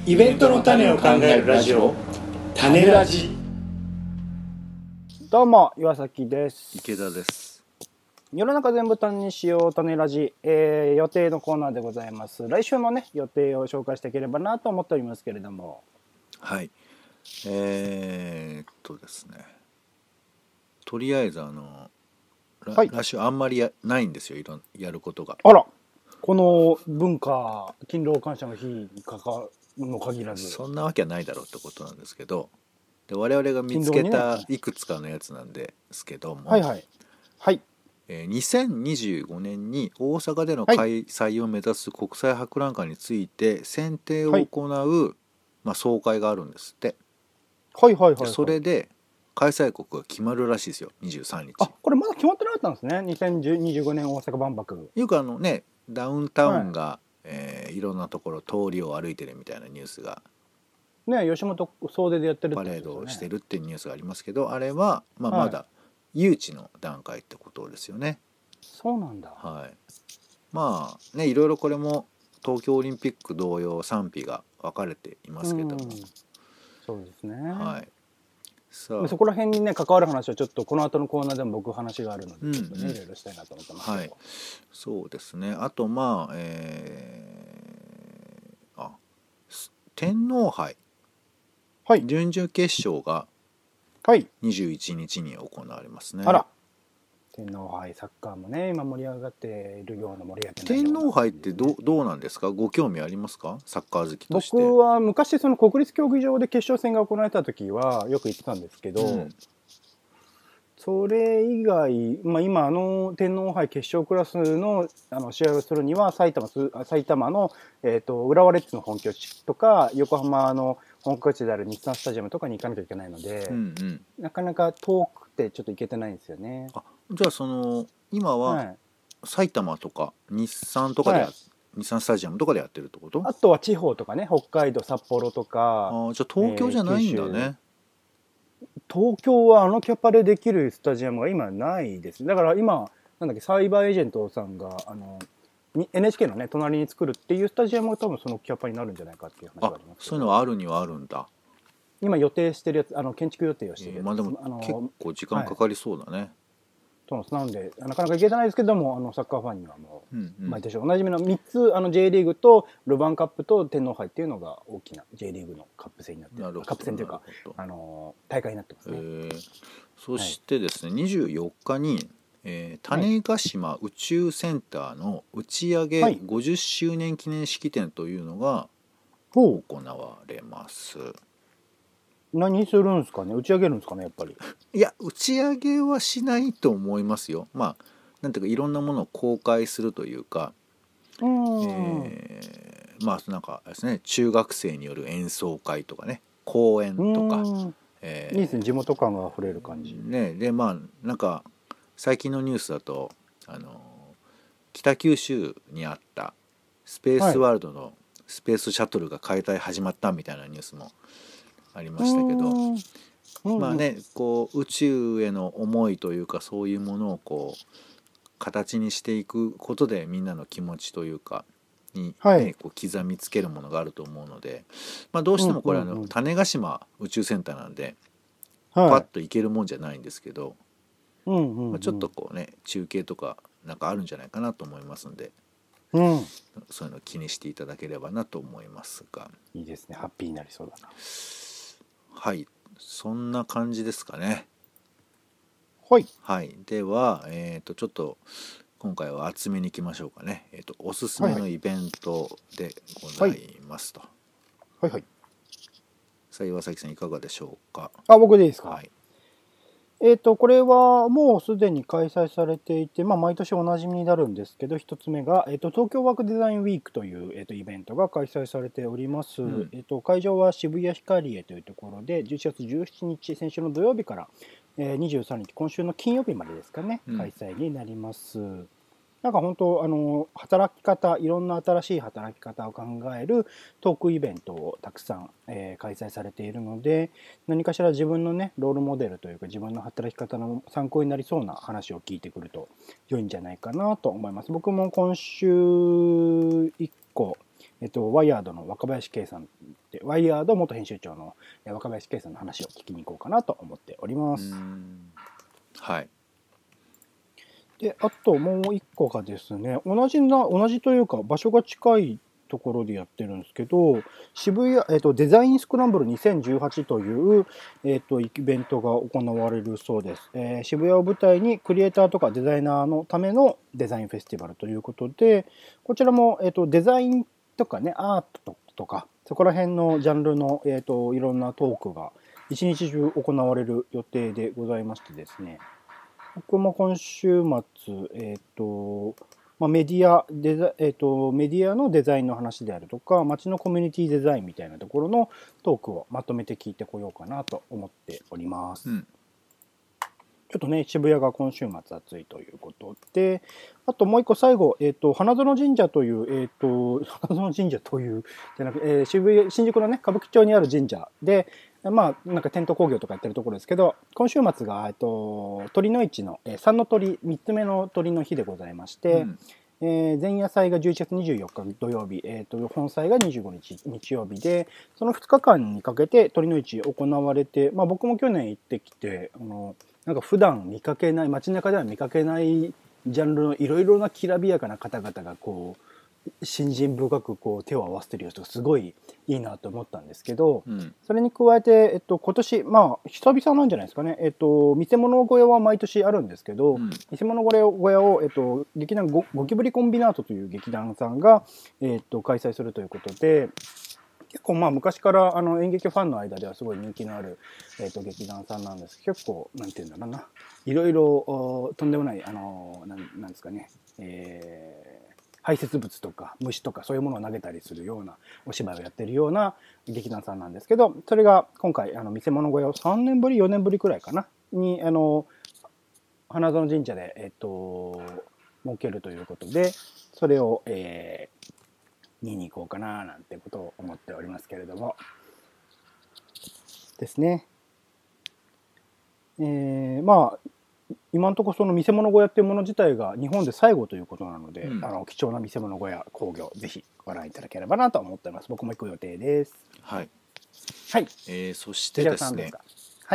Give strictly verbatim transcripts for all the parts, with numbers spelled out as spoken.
イベントの種を考えるラジオ、種ラジ。 どうも岩崎です。 池田です。 世の中全部種にしよう種ラジ、えー、予定のコーナーでございます。来週のね予定を紹介していければなと思っておりますけれども、 はい。えー、っとですね。とりあえずあの、 はい、 来週あんまりやないんですよ。いろんやることが。 あら、この文化勤労感謝の日にかかの限らず、 そんなわけはないだろうってことなんですけど、で我々が見つけ勤労にね、 たいくつかのやつなんですけども、 はいはいはい、 えーにせんにじゅうごねんに大阪でのはい開催を目指す国際博覧会について選定をはい行う、まあ、総会があるんですって。 はいはいはいはい。 でそれで開催国が決まるらしいですよ、にじゅうさんにち。 あ、これまだ決まってなかったんですね。にせんにじゅうごねん大阪万博。 よくあのね、ダウンタウンが、 はいえーいろんなところ通りを歩いてるみたいなニュースが、 ね、吉本総出でやってるってパレーことですよね。 ドをしてるっていうニュースがありますけど、あれは、まあ、 はいまだ誘致の段階ってことですよね。 そうなんだ。 はい。まあね、いろいろこれも東京オリンピック同様賛否が分かれていますけども、 うん、そうですね。 はい。さあ、 そこら辺にね関わる話はちょっとこの後のコーナーでも僕話があるのでちょっとね、 うんうんいろいろしたいなと思ってますけど、 はい、そうですね。あとまあ、えー、あ天皇杯はい準々決勝がはいにじゅういちにちに行われますね。 あら、天皇杯サッカーもね今盛り上がっているような盛り上げないような、 天皇杯ってどうどうなんですか？ご興味ありますか？サッカー好きとして。 僕は昔その国立競技場で決勝戦が行われた時はよく行ってたんですけど、 うんそれ以外、まあ、今あの天皇杯決勝クラスのあの試合をするには埼玉す埼玉の、えー、と浦和レッズの本拠地とか横浜の本拠地である日産スタジアムとかに行かなきゃいけないので、 うんうんなかなか遠くてちょっと行けてないんですよね。 あじゃあその今は、 はい埼玉とか日産とかでや、 はい、 日産スタジアムとかでやってるってこと？ あとは地方とかね、北海道札幌とか、 あじゃあ東京じゃないんだね。 えー東京はあのキャパでできるスタジアムが今ないです。だから今なんだっけサイバーエージェントさんがあの エヌエイチケー のね隣に作るっていうスタジアムが多分そのキャパになるんじゃないかっていう話があありますけど、 そういうのはあるにはあるんだ。 今予定してるやつ、あの建築予定をしてるやつ、 えーまあでもあの結構時間かかりそうだね。 そうなんでなかなか行けてないですけども、あのサッカーファンにはもうんううん毎年おなじみのみっつ、あの J リーグとルヴァンカップと天皇杯っていうのが大きな J リーグのカップ戦になってる、 なるほどカップ戦というかなるほどあの大会になってますえね。 ーそしてですね、にじゅうよっかに、えー種子島宇宙センターの打ち上げはいごじゅっしゅうねん記念式典というのがほ行われます。 う、何するんですかね、打ち上げるんですかねやっぱり。 いや打ち上げはしないと思いますよ。まあなんていうかいろんなものを公開するというか、 うーん、 えーまあなんかですね、中学生による演奏会とかね、講演とか、 うんえーいいですね、地元感があふれる感じ。 ね、でまあなんか最近のニュースだとあの北九州にあったスペースワールドのスペースシャトルが解体始まったみたいなニュースもありましたけど、 うんまあねこう宇宙への思いというかそういうものをこう形にしていくことでみんなの気持ちというかに、ねはいこう刻みつけるものがあると思うので、まあ、どうしてもこれあうんうんうんの種子島宇宙センターなんではい、 パッと行けるもんじゃないんですけど、 うんうんうんまあ、ちょっとこうね中継とかなんかあるんじゃないかなと思いますんで、 うんそういうのを気にしていただければなと思いますが、 いいですね、ハッピーになりそうだな。 はいそんな感じですかね。 はいはいでは、えー、とちょっと今回は厚めにいきましょうかね。えー、とおすすめのイベントでございますと、 はいはい、 さあ岩崎さんいかがでしょうか？ あ、僕でいいですか。 はいえっとこれはもうすでに開催されていて、まあ、毎年おなじみになるんですけど、一つ目が、えっと東京ワークデザインウィークという、えっとイベントが開催されております、 んえっと会場は渋谷ヒカリエというところでじゅういちがつじゅうしちにち、先週の土曜日から、えー、にじゅうさんにち、今週の金曜日までですかね、 うん開催になります。なんか本当あの働き方、いろんな新しい働き方を考えるトークイベントをたくさん、えー開催されているので、何かしら自分のねロールモデルというか自分の働き方の参考になりそうな話を聞いてくると良いんじゃないかなと思います。僕も今週いっこえっと、ワイヤードの若林圭さんで、ワイヤード元編集長の若林圭さんの話を聞きに行こうかなと思っております。 はい。 で、あともう一個がですね、同じな、同じというか場所が近いところでやってるんですけど、渋谷、えっと、デザインスクランブルにせんじゅうはちという、えっと、イベントが行われるそうです。えー、渋谷を舞台にクリエイターとかデザイナーのためのデザインフェスティバルということで、こちらも、えっと、デザインとかね、アートとか、そこら辺のジャンルの、えっと、いろんなトークが一日中行われる予定でございましてですね、僕も今週末、えっと、まあ、メディアデザ、えっと、メディアのデザインの話であるとか、街のコミュニティデザインみたいなところのトークをまとめて聞いてこようかなと思っております。うん、ちょっとね、渋谷が今週末暑いということで、あともう一個最後、えっと、花園神社という、えっと、花園神社という、じゃなくて、えー、渋谷、新宿のね、歌舞伎町にある神社で、まあ、なんかテント工業とかやってるところですけど、今週末が、えっと、鳥の市の、えー、三の鳥、三つ目の鳥の日でございまして、うん、えー、前夜祭がじゅういちがつにじゅうよっか土曜日、えー、と本祭がにじゅうごにち日曜日で、そのふつかかんにかけて鳥の市行われて、まあ、僕も去年行ってきて、あのなんか普段見かけない、街中では見かけないジャンルのいろいろなきらびやかな方々がこう信心深くこう手を合わせてる様子がすごいいいなと思ったんですけど、うん、それに加えて、えっと、今年まあ久々なんじゃないですかね、えっと、見せ物小屋は毎年あるんですけど、うん、見せ物小屋を、えっと、劇団 ゴ, ゴキブリコンビナートという劇団さんが、えっと、開催するということで、結構まあ昔からあの演劇ファンの間ではすごい人気のある、えー、と劇団さんなんです。結構なんていうんだろうな、いろいろとんでもないあのな ん, なんですかね、えー、排泄物とか虫とかそういうものを投げたりするようなお芝居をやってるような劇団さんなんですけど、それが今回あの見せ物小屋をさんねんぶりよねんぶりくらいかなにあの花園神社でえっ、ー、と設けるということで、それを、えー見に行こうかななんてことを思っておりますけれどもですね。えー、まあ今のところその見せ物小屋っていうもの自体が日本で最後ということなので、うん、あの貴重な見せ物小屋興行ぜひご覧いただければなと思っております。僕も行く予定です。 はい。 はい。 えー、そしてですね。 はい。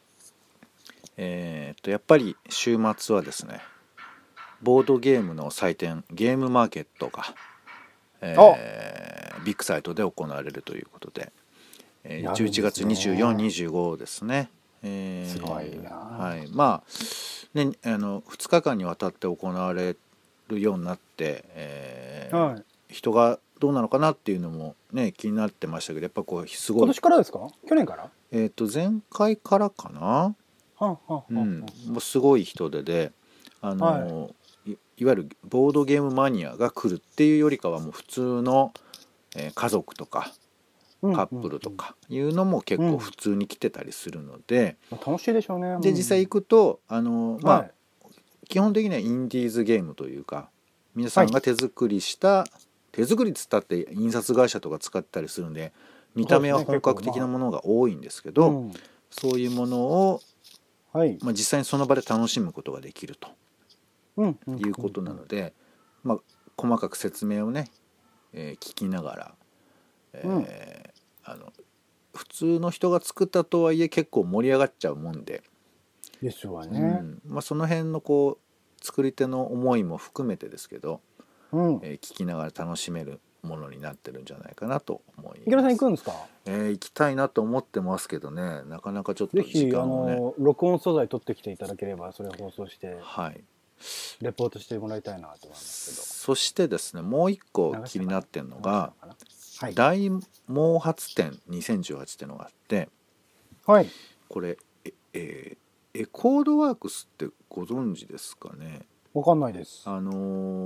えっとやっぱり週末はですね、ボードゲームの祭典ゲームマーケットがえー、ビッグサイトで行われるということで、えー、じゅういちがつにじゅうよっか、にじゅうごですね。えー、 すごいな。 はい、まあ、ね、あのふつかかんにわたって行われるようになって、えーはい、人がどうなのかなっていうのもね気になってましたけど、やっぱこうすごい。 今年からですか？去年から？ えっと前回からかな。はあはあはあ、うん、 もうすごい人でで、あの。はいいわゆるボードゲームマニアが来るっていうよりかはもう普通の、えー、家族とかカップルとかいうのも結構普通に来てたりするので、 うんうん、楽しいでしょうね。 で実際行くとあのまあ、はい、基本的にはインディーズゲームというか皆さんが手作りした、はい、手作りっつったって印刷会社とか使ったりするんで見た目は本格的なものが多いんですけど、そう、ね、そういうものを、はいまあ、実際にその場で楽しむことができると。いうことなので、まあ、細かく説明をね、えー、聞きながら、えーうん、あの普通の人が作ったとはいえ結構盛り上がっちゃうもんでですわね、 うんまあ、その辺のこう作り手の思いも含めてですけど、うんえー、聞きながら楽しめるものになってるんじゃないかなと思います。 池田さん行くんですか？ えー、行きたいなと思ってますけどね、なかなかちょっと時間をね、 ぜひあの録音素材取ってきていただければそれを放送して、 はいレポートしてもらいたいなと思いますけど。 そしてですねもう一個気になってるのが、 はい、 大毛髪展にせんじゅうはちっていうのがあって、はい、これえ、えー、エコードワークスってご存知ですかね？ わかんないです。 あの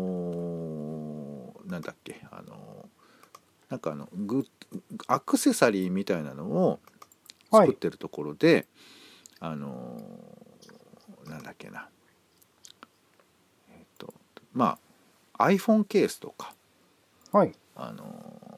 ー、なんだっけあのー、なんかあのグアクセサリーみたいなのを作ってるところで、はい、あのー、なんだっけなまあ iPhone ケースとか、はい、あの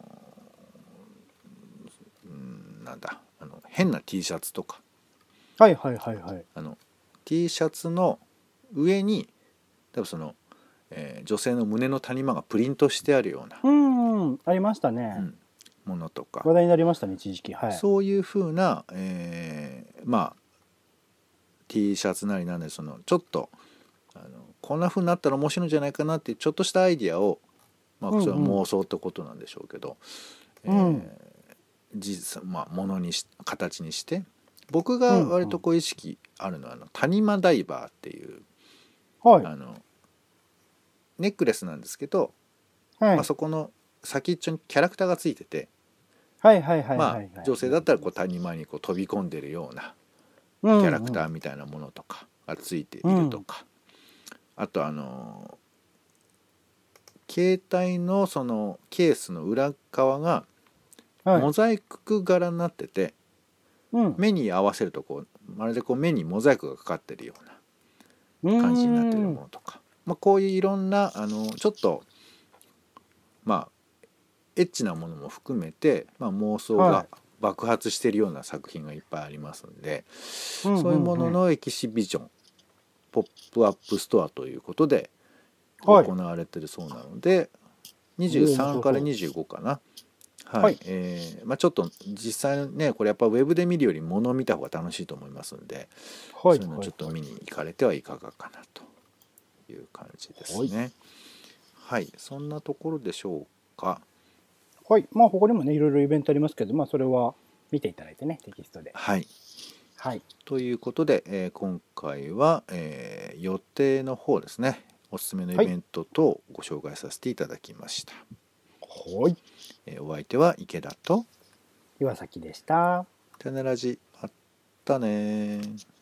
ー、なんだあの変な T シャツとか、 はいはいはいはい、 あの T シャツの上に多分その、えー、女性の胸の谷間がプリントしてあるようなうんありましたね、 うん、ものとか、 話題になりましたね一時期。はい。 そういうふうな、えーまあ T シャツなりなんでそのちょっとあのこんなふうになったら面白いんじゃないかなっていうちょっとしたアイディアを、まあ、それは妄想ってことなんでしょうけど、 うんうん、 えー、実まあものにし形にして僕が割とこう意識あるのはあの谷間ダイバーっていう、 はい、 あのネックレスなんですけど、 はい、 まあ、そこの先っちょにキャラクターがついてて、 はいはいはいまあはいはい。 女性だったらこう谷間にこう飛び込んでるようなキキャラクターみたいなものとかがついているとか、あとあの携帯のそのケースの裏側がモザイク柄になってて、 うん、 目に合わせるとこうまるでこう目にモザイクがかかってるような感じになってるものとか、まあ、こういういろんなあのちょっとまあエッチなものも含めて、まあ、妄想が爆発しているような作品がいっぱいありますので、 うん、 そういうもののエキシビジョン、ポップアップストアということで行はい、 われてるそうなので、にじゅうさんからにじゅうごかな。はい、 はい、 えーまあ、ちょっと実際ねこれやっぱウェブで見るより物を見た方が楽しいと思いますので、 はい、 そういうのをちょっと見に行かれてはいかがかなという感じですね。はい、そんなところでしょうか。 はい、まあ他にもねいろいろイベントありますけど、まあそれは見ていただいてねテキストで。 はい。 はい。 ということで、えー今回は、えー予定の方ですね、おすすめのイベント等をご紹介させていただきました。 はい。 えーお相手は池田と岩崎でした。 テネラジ、まったねー。